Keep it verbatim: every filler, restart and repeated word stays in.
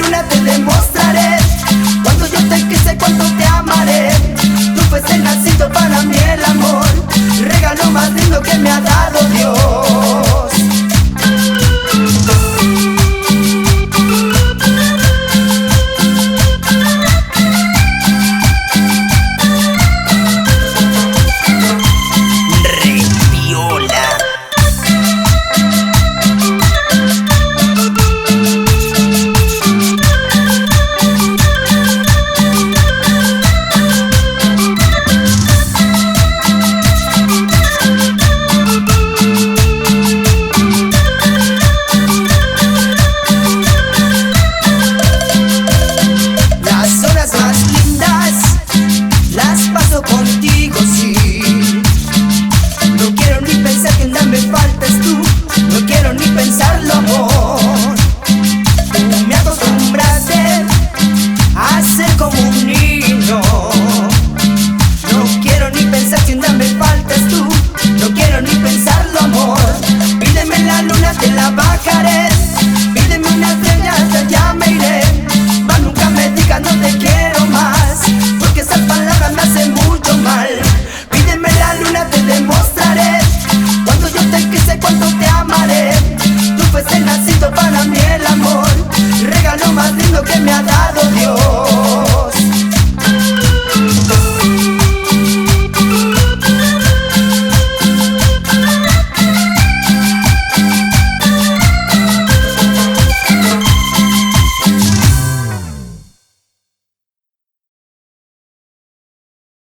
luna te demostraré. Cuando yo te quise, cuánto te amaré. Tú fuiste nacido para mí el amor, regalo más lindo que me ha dado Dios. Contigo, sí. No quiero ni pensar que nada me faltes tú. No quiero ni pensarlo, amor. Tú me acostumbraste a ser como un niño. No quiero ni pensar que nada me faltes tú. No quiero ni pensarlo, amor. Pídeme la luna, te la bajaré. Pídeme una estrella, hasta allá me iré. Va, nunca me digas no te quiero más, porque esas palabras me hacen mucho mal. Pídeme la luna, te demostraré. Cuando yo te quise, cuánto te amaré. Tú fuiste la